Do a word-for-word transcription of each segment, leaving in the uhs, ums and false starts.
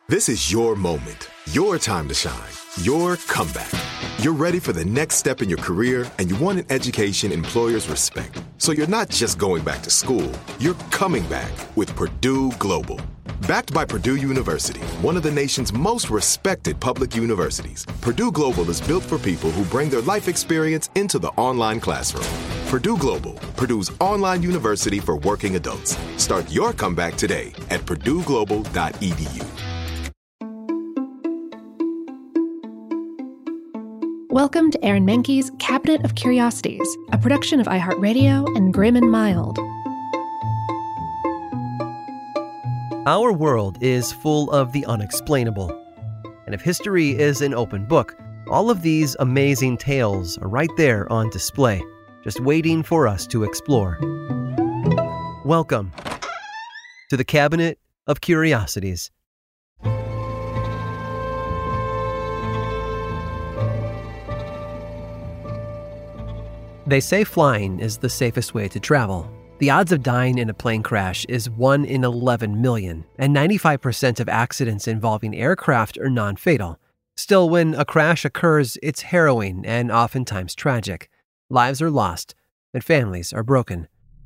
This is your moment, your time to shine, your comeback. You're ready for the next step in your career, and you want an education employers respect. So you're not just going back to school, you're coming back with Purdue Global. Backed by Purdue University, one of the nation's most respected public universities, Purdue Global is built for people who bring their life experience into the online classroom. Purdue Global, Purdue's online university for working adults. Start your comeback today at purdue global dot e d u. Welcome to Aaron Mahnke's Cabinet of Curiosities, a production of iHeartRadio and Grim and Mild. Our world is full of the unexplainable. And if history is an open book, all of these amazing tales are right there on display, just waiting for us to explore. Welcome to the Cabinet of Curiosities. They say flying is the safest way to travel. The odds of dying in a plane crash is one in eleven million, and ninety-five percent of accidents involving aircraft are non-fatal. Still, when a crash occurs, it's harrowing and oftentimes tragic. Lives are lost, and families are broken.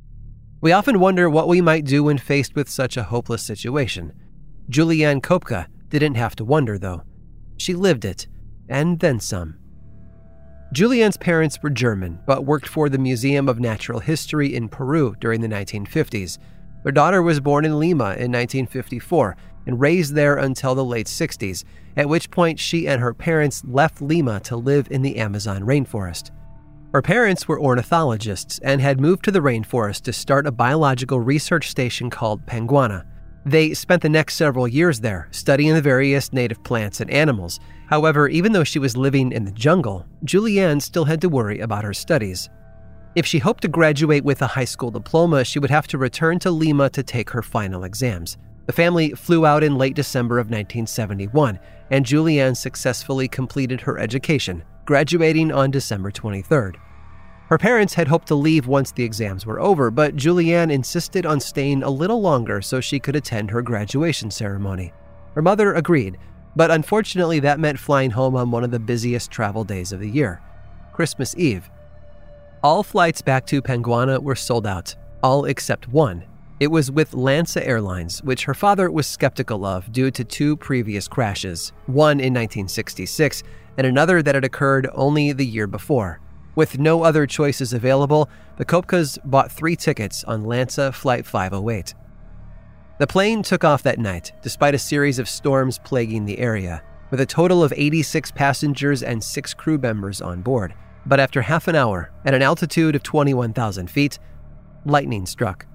We often wonder what we might do when faced with such a hopeless situation. Julianne Kopka didn't have to wonder, though. She lived it, and then some. Julianne's parents were German, but worked for the Museum of Natural History in Peru during the nineteen fifties. Their daughter was born in Lima in nineteen fifty-four and raised there until the late sixties, at which point she and her parents left Lima to live in the Amazon rainforest. Her parents were ornithologists and had moved to the rainforest to start a biological research station called Panguana. They spent the next several years there, studying the various native plants and animals. However, even though she was living in the jungle, Julianne still had to worry about her studies. If she hoped to graduate with a high school diploma, she would have to return to Lima to take her final exams. The family flew out in late December of nineteen seventy-one, and Julianne successfully completed her education, graduating on December twenty-third. Her parents had hoped to leave once the exams were over, but Julianne insisted on staying a little longer so she could attend her graduation ceremony. Her mother agreed, but unfortunately that meant flying home on one of the busiest travel days of the year, Christmas Eve. All flights back to Panguana were sold out, all except one. It was with LANSA Airlines, which her father was skeptical of due to two previous crashes, one in nineteen sixty-six and another that had occurred only the year before. With no other choices available, the Kopkas bought three tickets on LANSA Flight five oh eight. The plane took off that night, despite a series of storms plaguing the area, with a total of eighty-six passengers and six crew members on board. But after half an hour, at an altitude of twenty-one thousand feet, lightning struck.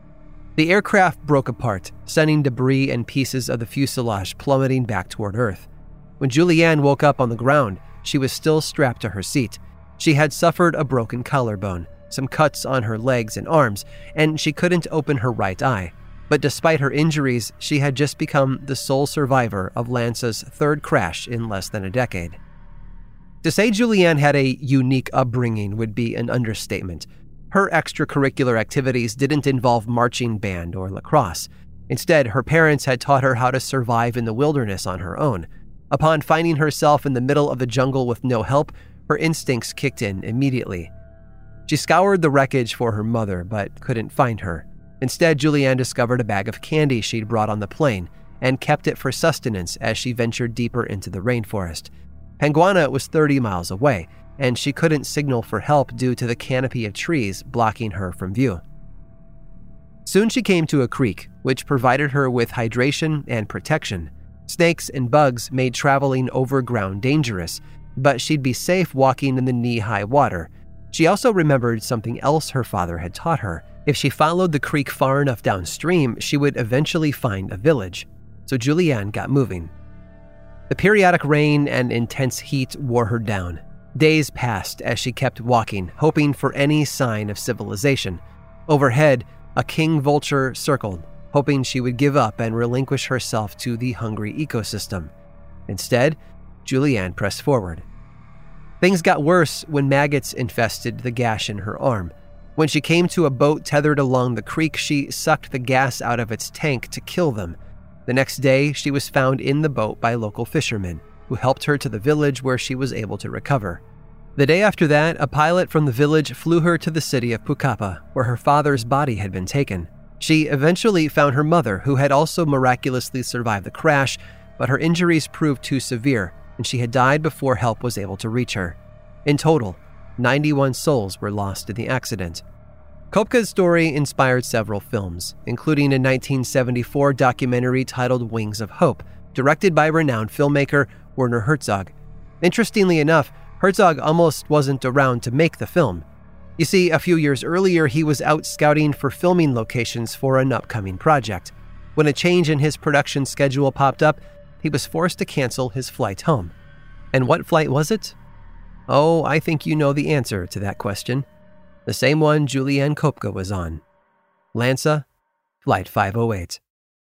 The aircraft broke apart, sending debris and pieces of the fuselage plummeting back toward Earth. When Julianne woke up on the ground, she was still strapped to her seat. She had suffered a broken collarbone, some cuts on her legs and arms, and she couldn't open her right eye. But despite her injuries, she had just become the sole survivor of LANSA's third crash in less than a decade. To say Julianne had a unique upbringing would be an understatement. Her extracurricular activities didn't involve marching band or lacrosse. Instead, her parents had taught her how to survive in the wilderness on her own. Upon finding herself in the middle of the jungle with no help, her instincts kicked in immediately. She scoured the wreckage for her mother, but couldn't find her. Instead, Julianne discovered a bag of candy she'd brought on the plane and kept it for sustenance as she ventured deeper into the rainforest. Panguana was thirty miles away, and she couldn't signal for help due to the canopy of trees blocking her from view. Soon she came to a creek, which provided her with hydration and protection. Snakes and bugs made traveling over ground dangerous, but she'd be safe walking in the knee-high water. She also remembered something else her father had taught her. If she followed the creek far enough downstream, she would eventually find a village. So Julianne got moving. The periodic rain and intense heat wore her down. Days passed as she kept walking, hoping for any sign of civilization. Overhead, a king vulture circled, hoping she would give up and relinquish herself to the hungry ecosystem. Instead, Julianne pressed forward. Things got worse when maggots infested the gash in her arm. When she came to a boat tethered along the creek, she sucked the gas out of its tank to kill them. The next day, she was found in the boat by local fishermen, who helped her to the village where she was able to recover. The day after that, a pilot from the village flew her to the city of Pucallpa, where her father's body had been taken. She eventually found her mother, who had also miraculously survived the crash, but her injuries proved too severe, and she had died before help was able to reach her. In total, ninety-one souls were lost in the accident. Kopka's story inspired several films, including a nineteen seventy-four documentary titled Wings of Hope, directed by renowned filmmaker Werner Herzog. Interestingly enough, Herzog almost wasn't around to make the film. You see, a few years earlier, he was out scouting for filming locations for an upcoming project. When a change in his production schedule popped up, he was forced to cancel his flight home. And what flight was it? Oh, I think you know the answer to that question. The same one Julianne Kopka was on. LANSA, Flight five oh eight.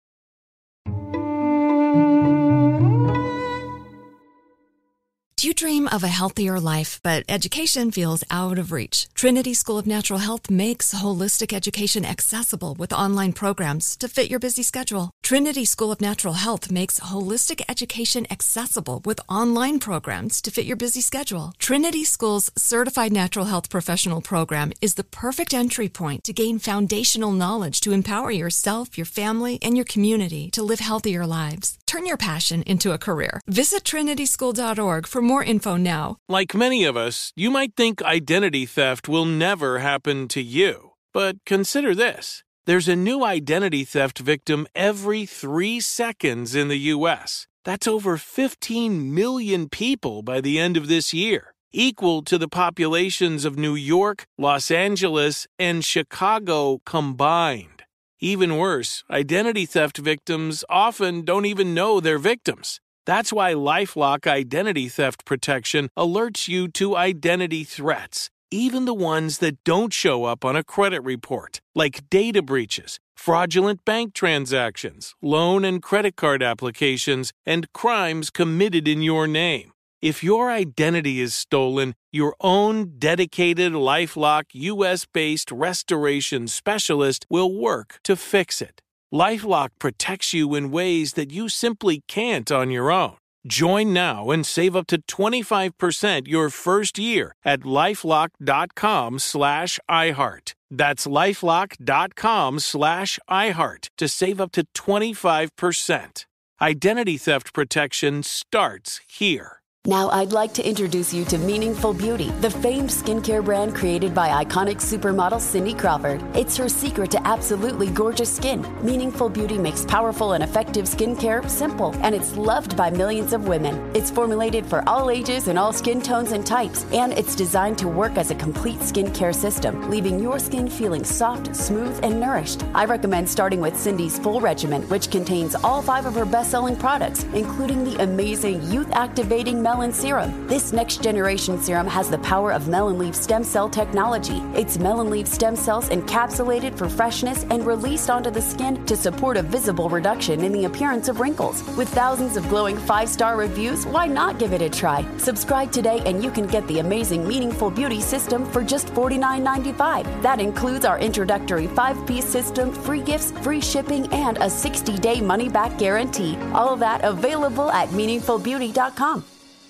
Do you dream of a healthier life, but education feels out of reach? Trinity School of Natural Health makes holistic education accessible with online programs to fit your busy schedule. Trinity School of Natural Health makes holistic education accessible with online programs to fit your busy schedule. Trinity School's Certified Natural Health Professional Program is the perfect entry point to gain foundational knowledge to empower yourself, your family, and your community to live healthier lives. Turn your passion into a career. Visit trinity school dot org for more info now. Like many of us, you might think identity theft will never happen to you. But consider this. There's a new identity theft victim every three seconds in the U S. That's over fifteen million people by the end of this year, equal to the populations of New York, Los Angeles, and Chicago combined. Even worse, identity theft victims often don't even know they're victims. That's why LifeLock Identity Theft Protection alerts you to identity threats, even the ones that don't show up on a credit report, like data breaches, fraudulent bank transactions, loan and credit card applications, and crimes committed in your name. If your identity is stolen, your own dedicated LifeLock U S-based restoration specialist will work to fix it. LifeLock protects you in ways that you simply can't on your own. Join now and save up to twenty-five percent your first year at lifelock.com slash iHeart. That's lifelock.com slash iHeart to save up to twenty-five percent. Identity theft protection starts here. Now I'd like to introduce you to Meaningful Beauty, the famed skincare brand created by iconic supermodel Cindy Crawford. It's her secret to absolutely gorgeous skin. Meaningful Beauty makes powerful and effective skincare simple, and it's loved by millions of women. It's formulated for all ages and all skin tones and types, and it's designed to work as a complete skincare system, leaving your skin feeling soft, smooth, and nourished. I recommend starting with Cindy's full regimen, which contains all five of her best-selling products, including the amazing youth-activating Melon Serum. This next-generation serum has the power of melon leaf stem cell technology. It's melon leaf stem cells encapsulated for freshness and released onto the skin to support a visible reduction in the appearance of wrinkles. With thousands of glowing five-star reviews, why not give it a try? Subscribe today and you can get the amazing Meaningful Beauty system for just forty-nine ninety-five. That includes our introductory five-piece system, free gifts, free shipping, and a sixty-day money-back guarantee. All of that available at meaningful beauty dot com.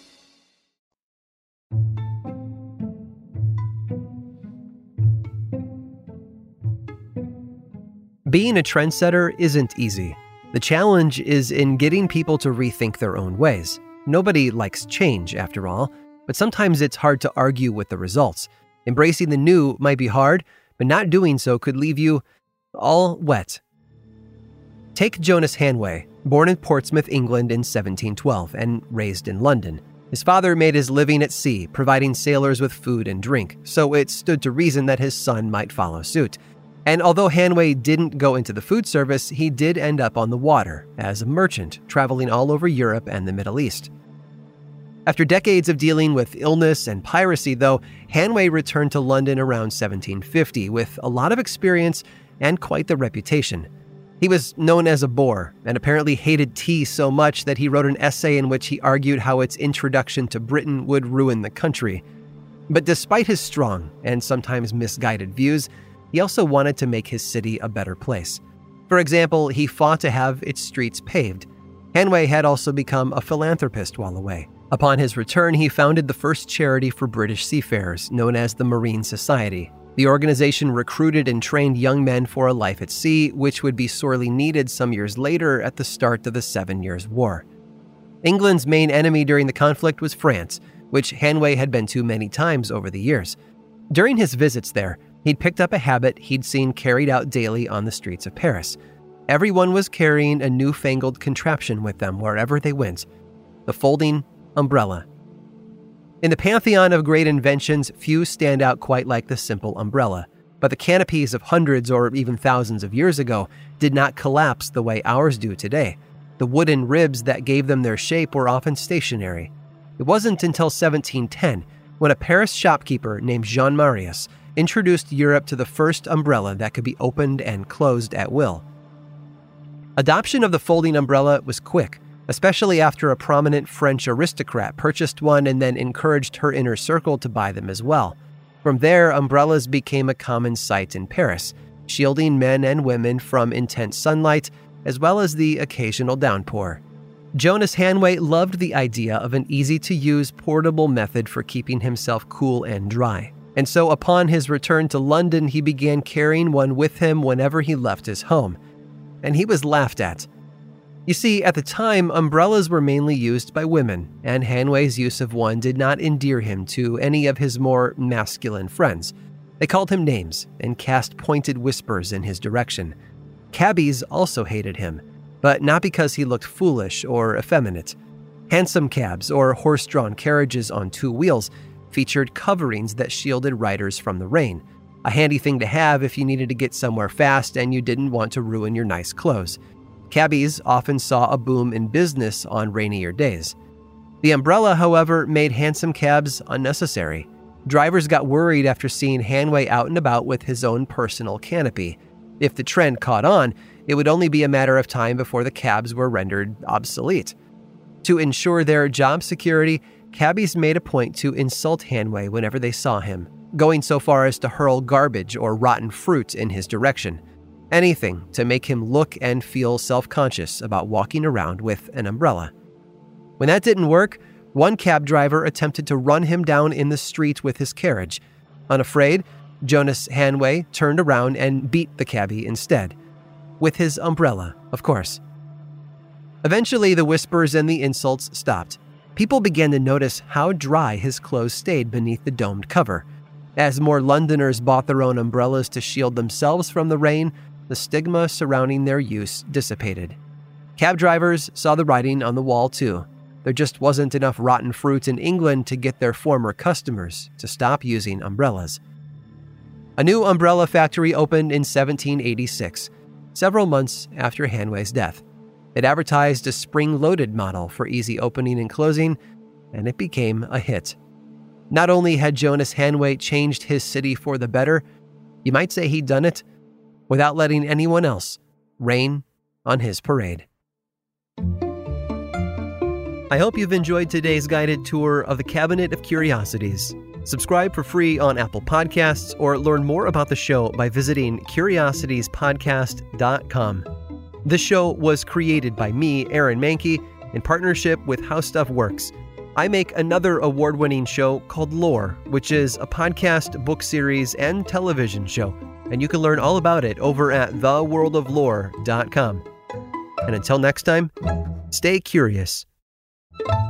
Being a trendsetter isn't easy. The challenge is in getting people to rethink their own ways. Nobody likes change, after all, but sometimes it's hard to argue with the results. Embracing the new might be hard, but not doing so could leave you all wet. Take Jonas Hanway, born in Portsmouth, England in seventeen twelve and raised in London. His father made his living at sea, providing sailors with food and drink, so it stood to reason that his son might follow suit. And although Hanway didn't go into the food service, he did end up on the water as a merchant, traveling all over Europe and the Middle East. After decades of dealing with illness and piracy, though, Hanway returned to London around seventeen fifty with a lot of experience and quite the reputation. He was known as a bore and apparently hated tea so much that he wrote an essay in which he argued how its introduction to Britain would ruin the country. But despite his strong and sometimes misguided views, he also wanted to make his city a better place. For example, he fought to have its streets paved. Hanway had also become a philanthropist while away. Upon his return, he founded the first charity for British seafarers, known as the Marine Society. The organization recruited and trained young men for a life at sea, which would be sorely needed some years later at the start of the Seven Years' War. England's main enemy during the conflict was France, which Hanway had been to many times over the years. During his visits there, he'd picked up a habit he'd seen carried out daily on the streets of Paris. Everyone was carrying a newfangled contraption with them wherever they went: the folding umbrella. In the pantheon of great inventions, few stand out quite like the simple umbrella, but the canopies of hundreds or even thousands of years ago did not collapse the way ours do today. The wooden ribs that gave them their shape were often stationary. It wasn't until seventeen ten when a Paris shopkeeper named Jean Marius introduced Europe to the first umbrella that could be opened and closed at will. Adoption of the folding umbrella was quick, especially after a prominent French aristocrat purchased one and then encouraged her inner circle to buy them as well. From there, umbrellas became a common sight in Paris, shielding men and women from intense sunlight as well as the occasional downpour. Jonas Hanway loved the idea of an easy-to-use portable method for keeping himself cool and dry, and so upon his return to London, he began carrying one with him whenever he left his home. And he was laughed at. You see, at the time, umbrellas were mainly used by women, and Hanway's use of one did not endear him to any of his more masculine friends. They called him names and cast pointed whispers in his direction. Cabbies also hated him, but not because he looked foolish or effeminate. Hansom cabs, or horse-drawn carriages on two wheels, featured coverings that shielded riders from the rain, a handy thing to have if you needed to get somewhere fast and you didn't want to ruin your nice clothes. Cabbies often saw a boom in business on rainier days. The umbrella, however, made hansom cabs unnecessary. Drivers got worried after seeing Hanway out and about with his own personal canopy. If the trend caught on, it would only be a matter of time before the cabs were rendered obsolete. To ensure their job security, cabbies made a point to insult Hanway whenever they saw him, going so far as to hurl garbage or rotten fruit in his direction. Anything to make him look and feel self-conscious about walking around with an umbrella. When that didn't work, one cab driver attempted to run him down in the street with his carriage. Unafraid, Jonas Hanway turned around and beat the cabbie instead. With his umbrella, of course. Eventually, the whispers and the insults stopped. People began to notice how dry his clothes stayed beneath the domed cover. As more Londoners bought their own umbrellas to shield themselves from the rain, the stigma surrounding their use dissipated. Cab drivers saw the writing on the wall too. There just wasn't enough rotten fruit in England to get their former customers to stop using umbrellas. A new umbrella factory opened in seventeen eighty-six, several months after Hanway's death. It advertised a spring-loaded model for easy opening and closing, and it became a hit. Not only had Jonas Hanway changed his city for the better, you might say he'd done it without letting anyone else rain on his parade. I hope you've enjoyed today's guided tour of the Cabinet of Curiosities. Subscribe for free on Apple Podcasts or learn more about the show by visiting curiosities podcast dot com. This show was created by me, Aaron Mahnke, in partnership with How Stuff Works. I make another award-winning show called Lore, which is a podcast, book series, and television show, and you can learn all about it over at the world of lore dot com. And until next time, stay curious.